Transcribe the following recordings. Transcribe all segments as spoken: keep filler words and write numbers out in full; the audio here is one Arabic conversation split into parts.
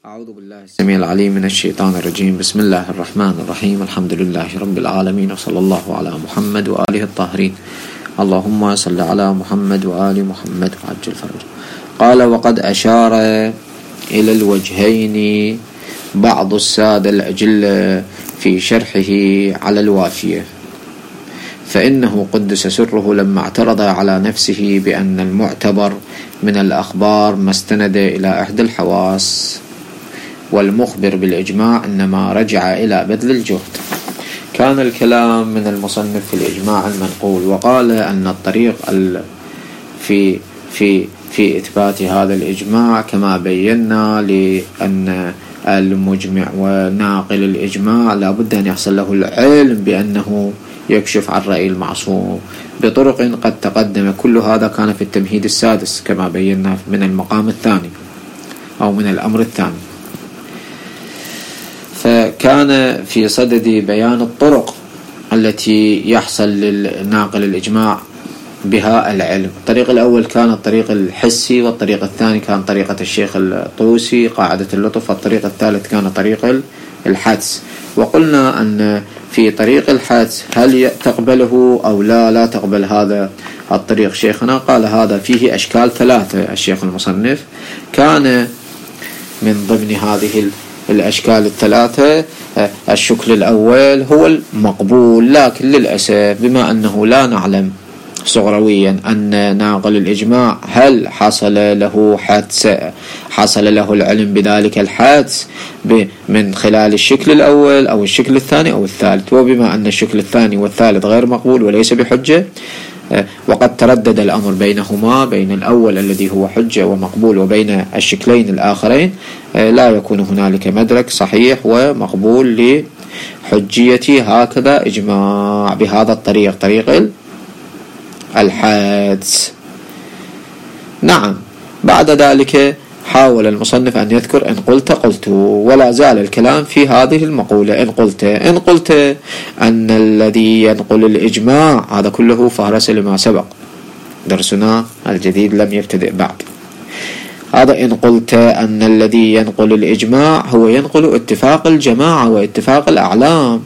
أعوذ بالله السميع العليم من الشيطان الرجيم. بسم الله الرحمن الرحيم. الحمد لله رب العالمين، وصلى الله على محمد وآله الطاهرين. اللهم صل على محمد وآل محمد وعجل فرجه. قال: وقد أشار إلى الوجهين بعض السادة الأجلة في شرحه على الوافية، فإنه قدس سره لما اعترض على نفسه بأن المعتبر من الأخبار ما استند إلى إحدى الحواس، والمخبر بالإجماع إنما رجع إلى بذل الجهد. كان الكلام من المصنف في الإجماع المنقول، وقال أن الطريق في في في إثبات هذا الإجماع كما بينا، لأن المجمع وناقل الإجماع لابد أن يحصل له العلم بأنه يكشف عن رأي المعصوم بطرق قد تقدم. كل هذا كان في التمهيد السادس كما بينا من المقام الثاني أو من الأمر الثاني. فكان في صدد بيان الطرق التي يحصل للناقل الإجماع بها العلم. الطريق الأول كان الطريق الحسي، والطريق الثاني كان طريقة الشيخ الطوسي قاعدة اللطف، والطريق الثالث كان طريق الحدس. وقلنا أن في طريق الحدس هل تقبله أو لا لا تقبل هذا الطريق شيخنا؟ قال هذا فيه أشكال ثلاثة. الشيخ المصنف كان من ضمن هذه الأشكال الثلاثة الشكل الأول هو المقبول، لكن للأسف بما أنه لا نعلم صغرويا أن ناقل الإجماع هل حصل له حدس، حصل له العلم بذلك الحدس من خلال الشكل الأول أو الشكل الثاني أو الثالث. وبما أن الشكل الثاني والثالث غير مقبول وليس بحجة، وقد تردد الأمر بينهما، بين الأول الذي هو حجة ومقبول وبين الشكلين الآخرين، لا يكون هنالك مدرك صحيح ومقبول لحجية هكذا إجماع بهذا الطريق، طريق الحدس. نعم. بعد ذلك حاول المصنف أن يذكر إن قلت قلت، ولا زال الكلام في هذه المقولة إن قلت إن قلت أن الذي ينقل الإجماع، هذا كله فهرس لما سبق، درسنا الجديد لم يبتدئ بعد. هذا إن قلت أن الذي ينقل الإجماع هو ينقل اتفاق الجماعة واتفاق الأعلام،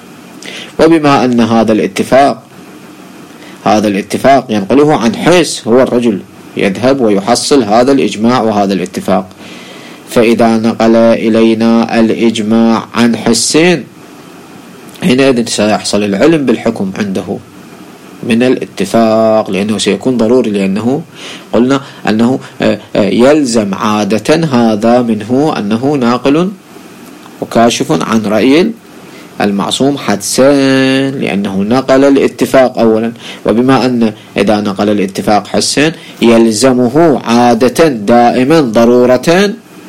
وبما أن هذا الاتفاق هذا الاتفاق ينقله عن حس، هو الرجل يذهب ويحصل هذا الإجماع وهذا الاتفاق، فإذا نقل إلينا الإجماع عن حسين حينئذ سيحصل العلم بالحكم عنده من الاتفاق، لأنه سيكون ضروري، لأنه قلنا أنه يلزم عادة هذا منه أنه ناقل وكاشف عن رأي المعصوم حدسا، لأنه نقل الاتفاق أولا. وبما أن إذا نقل الاتفاق حسا يلزمه عادة دائما ضرورة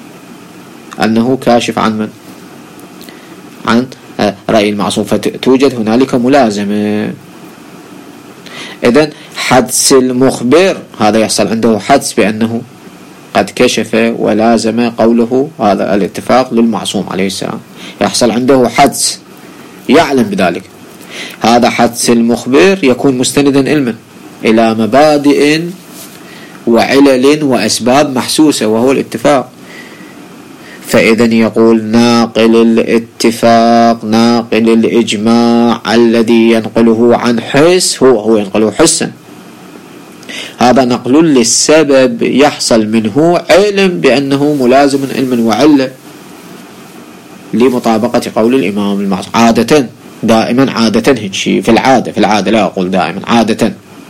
أنه كاشف عن من؟ عن رأي المعصوم، فتوجد هنالك ملازمة. إذن حدس المخبر هذا يحصل عنده حدس بأنه قد كشف ولازم قوله هذا الاتفاق للمعصوم عليه السلام، يحصل عنده حدس يعلم بذلك. هذا حدس المخبر يكون مستندا علما إلى مبادئ وعلل وأسباب محسوسة وهو الاتفاق. فإذن يقول ناقل الاتفاق ناقل الإجماع الذي ينقله عن حس هو هو ينقله حسا، هذا نقل للسبب يحصل منه علم بأنه ملازم علما وعلة لمطابقة قول الإمام المعصوم عادة دائما، عادة هيك في العادة في العادة لا أقول دائما، عادة.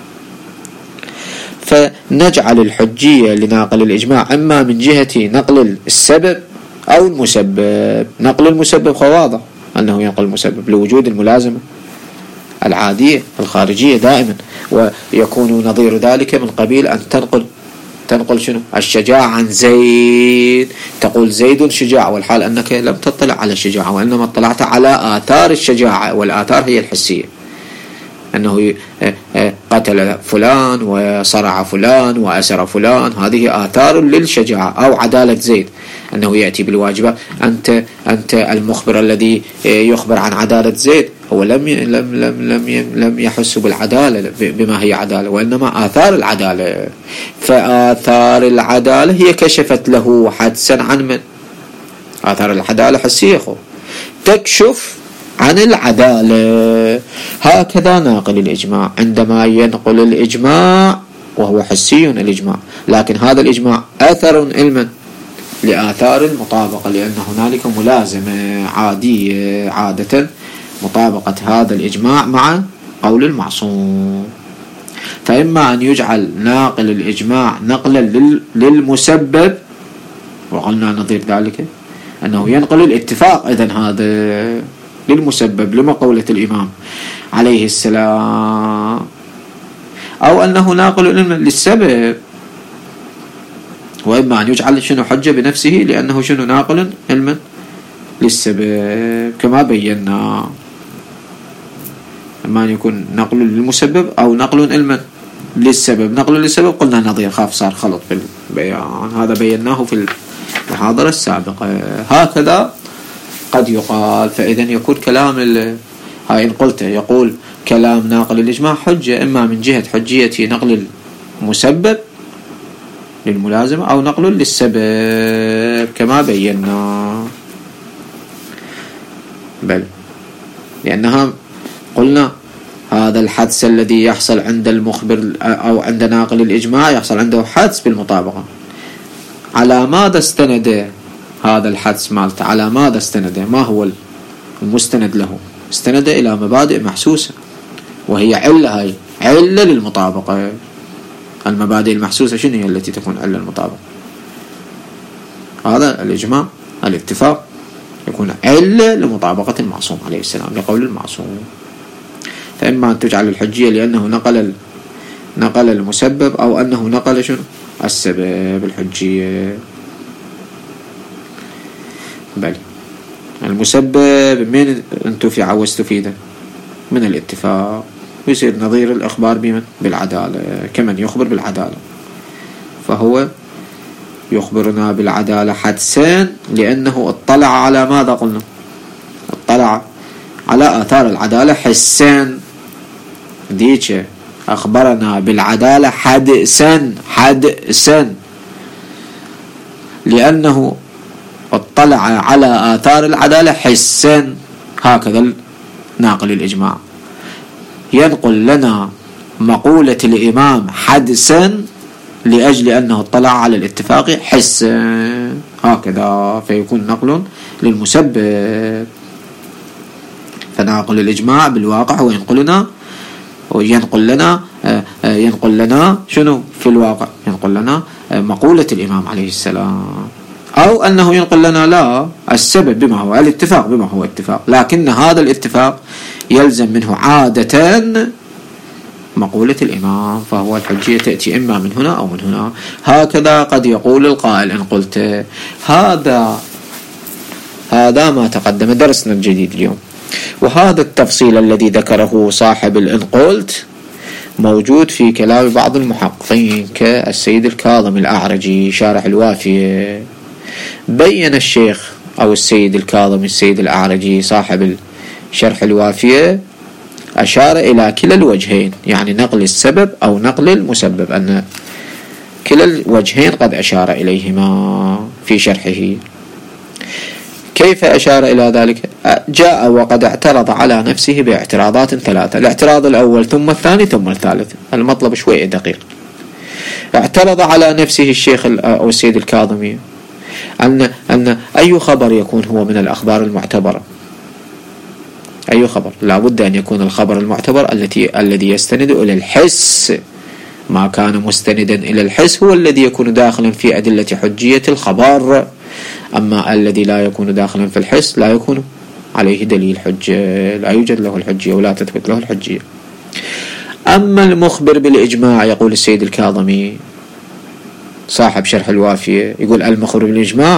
فنجعل الحجية لناقل الإجماع إما من جهة نقل السبب أو المسبب. نقل المسبب واضح أنه ينقل المسبب لوجود الملازمة العادية الخارجية دائما، ويكون نظير ذلك من قبيل أن تنقل تنقل شنو؟ الشجاع عن زيد، تقول زيد شجاع والحال أنك لم تطلع على الشجاعة، وإنما اطلعت على آثار الشجاعة، والآثار هي الحسية، أنه قتل فلان وصرع فلان وأسر فلان، هذه آثار للشجاعة. أو عدالة زيد أنه يأتي بالواجبات. أنت أنت المخبر الذي يخبر عن عدالة زيد هو لم لم لم لم لم يحس بالعدالة بما هي عدالة، وإنما آثار العدالة. فآثار العدالة هي كشفت له حدسا عن من؟ آثار العدالة حسية خو تكشف عن العدالة. هكذا ناقل الإجماع عندما ينقل الإجماع وهو حسي الإجماع، لكن هذا الإجماع أثر علما لآثار المطابقة، لأن هنالك ملازمة عادية عادة مطابقة هذا الإجماع مع قول المعصوم. فإما أن يجعل ناقل الإجماع نقلا للمسبب، وقلنا نظير ذلك أنه ينقل الاتفاق، إذن هذا للمسبب لمقولة الإمام عليه السلام، أو أنه ناقل للسبب. وإما أن يجعل شنو حجة بنفسه لأنه شنو ناقل علما للسبب كما بينا. إما أن يكون نقل للمسبب أو نقل علما للسبب. نقل للسبب قلنا نظير، خاف صار خلط بالبيان، هذا بيناه في المحاضرة السابقة. هكذا قد يقال. فإذا يكون كلام هاي إن قلت يقول كلام ناقل الإجماع حجة إما من جهة حجية نقل المسبب للملازمة أو نقل للسبب كما بينا. بل لأنها قلنا هذا الحدث الذي يحصل عند المخبر أو عند ناقل الإجماع يحصل عنده حدث بالمطابقة. على ماذا استند هذا الحدث مالته؟ على ماذا استند؟ ما هو المستند له؟ استند إلى مبادئ محسوسة، وهي علة، هاي علة للمطابقة. المبادئ المحسوسة شنو هي التي تكون علة للمطابقة؟ هذا الإجماع الاتفاق يكون علة لمطابقة المعصوم عليه السلام لقول المعصوم. فإما أن تجعل الحجية لأنه نقل نقل المسبب، أو أنه نقل شنو السبب الحجية. بل المسبب من أنتم في عوزتوا فيه ده من الاتفاق، يصير نظير الإخبار بمن بالعدالة، كمن يخبر بالعدالة، فهو يخبرنا بالعدالة حدسان لأنه اطلع على ماذا قلنا؟ اطلع على آثار العدالة حسان. ديك أخبرنا بالعدالة حدسا حدسا لأنه اطلع على آثار العدالة حسا. هكذا ناقل الإجماع ينقل لنا مقولة الإمام حدسا لأجل أنه اطلع على الاتفاق حسا، هكذا فيكون نقل للمسبب. فناقل الإجماع بالواقع هو ينقلنا وينقل لنا ينقل لنا شنو في الواقع؟ ينقل لنا مقولة الإمام عليه السلام، أو أنه ينقل لنا لا السبب بما هو الاتفاق بما هو اتفاق، لكن هذا الاتفاق يلزم منه عادة مقولة الإمام، فهو الحجية تأتي إما من هنا أو من هنا. هكذا قد يقول القائل إن قلت هذا هذا ما تقدم درسنا الجديد اليوم، وهذا التفصيل الذي ذكره صاحب الإن قلت موجود في كلام بعض المحققين كالسيد الكاظم الأعرجي شارح الوافية. بين الشيخ أو السيد الكاظم السيد الأعرجي صاحب شرح الوافية أشار إلى كلا الوجهين، يعني نقل السبب أو نقل المسبب، أن كلا الوجهين قد أشار إليهما في شرحه. كيف أشار إلى ذلك؟ جاء وقد اعترض على نفسه باعتراضات ثلاثة. الاعتراض الأول ثم الثاني ثم الثالث، المطلب شوي دقيق. اعترض على نفسه الشيخ أو السيد الكاظمي أن أن أي خبر يكون هو من الأخبار المعتبرة. أي خبر؟ لا بد أن يكون الخبر المعتبر التي الذي يستند إلى الحس. ما كان مستندا إلى الحس هو الذي يكون داخلا في أدلة حجية الخبر، أما الذي لا يكون داخلا في الحس لا يكون عليه دليل حجة، لا يوجد له الحجية ولا تثبت له الحجية. أما المخبر بالإجماع يقول السيد الكاظمي صاحب شرح الوافية، يقول المخبر بالإجماع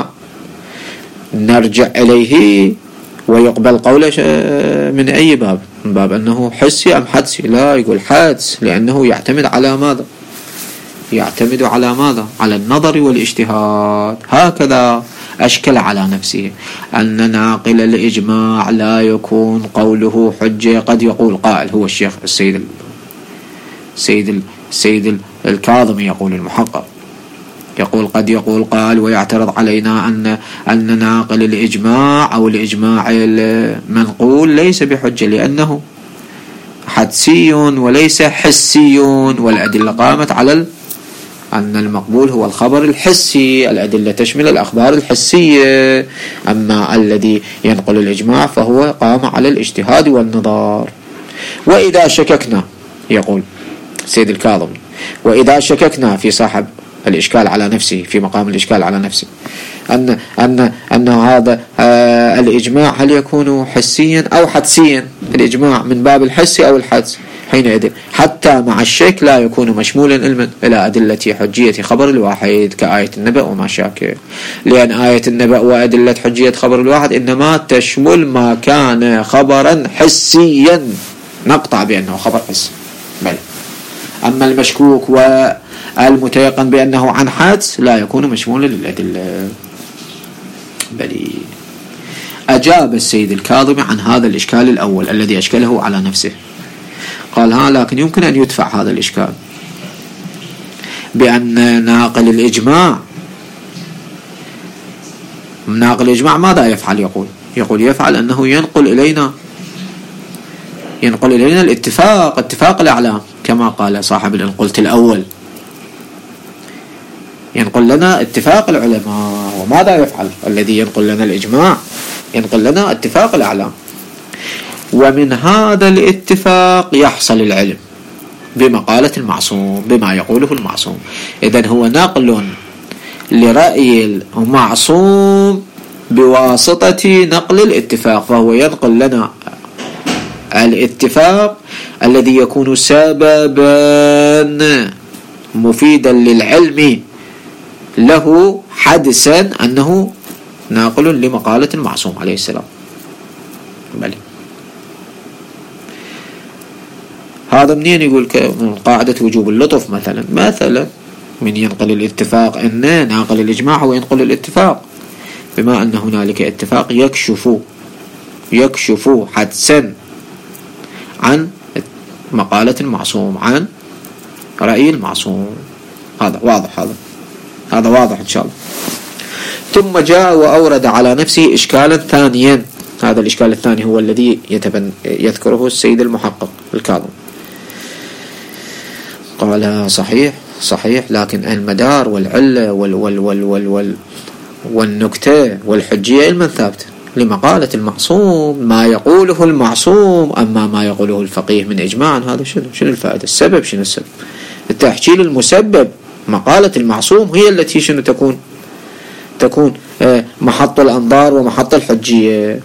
نرجع إليه ويقبل قوله من أي باب؟ من باب أنه حسي أم حدسي؟ لا، يقول حدس، لأنه يعتمد على ماذا؟ يعتمد على ماذا؟ على النظر والاجتهاد. هكذا أشكل على نفسه أن ناقل الإجماع لا يكون قوله حجة. قد يقول قائل هو الشيخ السيد السيد السيد الكاظمي يقول المحقق يقول قد يقول قال ويعترض علينا أن أن ناقل الإجماع أو الإجماع المنقول ليس بحجة لأنه حدسي وليس حسي، والأدلة قامت على أن المقبول هو الخبر الحسي، الأدلة تشمل الأخبار الحسية، أما الذي ينقل الإجماع فهو قام على الاجتهاد والنظار. وإذا شككنا، يقول سيد الكاظم، وإذا شككنا في صاحب الإشكال على نفسه في مقام الإشكال على نفسه أن أن أن هذا آه الإجماع هل يكون حسيا أو حدسيا، الإجماع من باب الحسي أو الحدس، حينئذ حتى مع الشك لا يكون مشمولا علما إلى أدلة حجية خبر الواحد كآية النبأ وما شاكل، لأن آية النبأ وأدلة حجية خبر الواحد إنما تشمل ما كان خبرا حسيا نقطع بأنه خبر حسي، بل أما المشكوك والمتيقن بأنه عن حدس لا يكون مشمولا للأدلة. بل أجاب السيد الكاظمي عن هذا الإشكال الأول الذي أشكله على نفسه، قال ها لكن يمكن أن يدفع هذا الإشكال بأن ناقل الإجماع ناقل الإجماع ماذا يفعل؟ يقول يقول يفعل أنه ينقل إلينا ينقل إلينا الاتفاق، اتفاق الأعلام كما قال صاحب الانقلت الأول، ينقل لنا اتفاق العلماء. وماذا يفعل الذي ينقل لنا الإجماع؟ ينقل لنا اتفاق الأعلام، ومن هذا الاتفاق يحصل العلم بمقالة المعصوم بما يقوله المعصوم. إذن هو نقل لرأي المعصوم بواسطة نقل الاتفاق، فهو ينقل لنا الاتفاق الذي يكون سببا مفيدا للعلم له حدثا أنه ناقل لمقالة المعصوم عليه السلام. بل هذا منين؟ يقول من قاعدة وجوب اللطف مثلا مثلا من ينقل الاتفاق أن ناقل الإجماع هو ينقل الاتفاق، بما أن هنالك اتفاق يكشف يكشف حدثا عن مقالة المعصوم عن رأي المعصوم. هذا واضح، هذا هذا واضح إن شاء الله. ثم جاء وأورد على نفسه إشكالا ثانيا، هذا الإشكال الثاني هو الذي يتبن يذكره السيد المحقق الكاظم. قال صحيح صحيح لكن المدار والعلة وال وال وال وال وال والنكتة والحجية علما ثابت لمقالة المعصوم، ما يقوله المعصوم. أما ما يقوله الفقيه من إجماع هذا شنو شنو الفائدة؟ السبب شنو السبب؟ التحجيل المسبب مقالة المعصوم هي التي شنو تكون تكون محط الأنظار ومحط الحجية.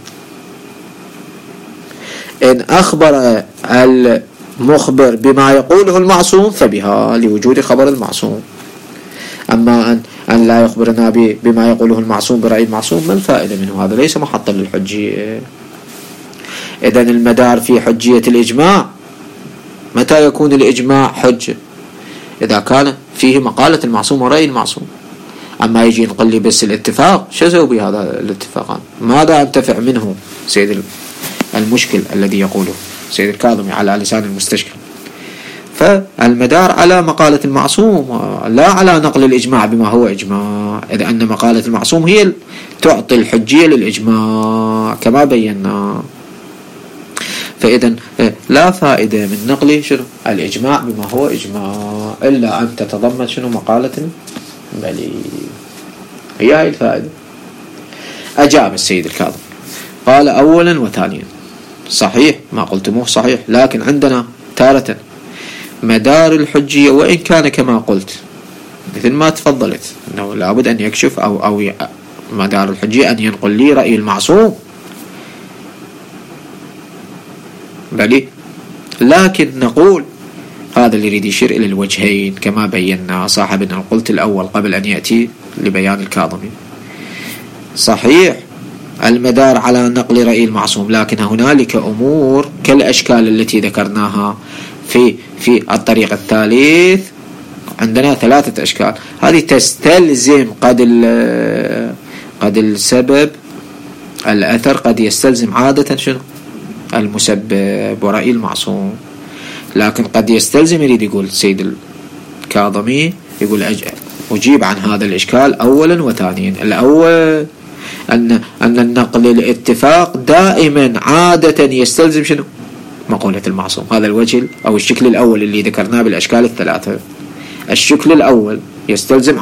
إن أخبر المخبر بما يقوله المعصوم فبها لوجود خبر المعصوم، أما أن أن لا يخبرنا بما يقوله المعصوم برأي المعصوم ما الفائدة منه؟ هذا ليس محطا للحجية. إذن المدار في حجية الإجماع، متى يكون الإجماع حجة؟ إذا كان فيه مقالة المعصوم ورأي المعصوم. أما يجي نقول لي بس الاتفاق، شو أسوي بهذا الاتفاقان؟ ماذا أنتفع منه؟ سيد المشكل الذي يقوله سيد الكاظمي على لسان المستشكل. فالمدار على مقالة المعصوم لا على نقل الإجماع بما هو إجماع، إذا أن مقالة المعصوم هي تعطي الحجية للإجماع كما بينا. فإذا لا فائدة من نقل شنو الإجماع بما هو إجماع إلا أن تتضمن شنو مقالة بلي، هي هاي الفائدة. أجاب السيد الكاظم قال أولا وثانيا صحيح ما قلتموه صحيح، لكن عندنا تارة مدار الحجية وإن كان كما قلت مثل ما تفضلت أنه لابد أن يكشف أو أو مدار الحجية أن ينقل لي رأي المعصوم بلي، لكن نقول هذا اللي يريد يشير إلى الوجهين كما بينا صاحبنا قلت الأول قبل أن يأتي لبيان الكاظمي. صحيح المدار على نقل رأي المعصوم، لكن هنالك أمور كالأشكال التي ذكرناها في في الطريق الثالث. عندنا ثلاثة أشكال، هذه تستلزم قد قد السبب الأثر قد يستلزم عادة شنو المسبب ورأي المعصوم، لكن قد يستلزم يريد يقول سيد الكاظمي يقول أجل أجيب عن هذا الإشكال أولا وثانيا. الأول أن أن النقل الاتفاق دائما عادة يستلزم شنو؟ مقولة المعصوم. هذا الوجه أو الشكل الأول اللي ذكرناه بالأشكال الثلاثة. الشكل الأول يستلزم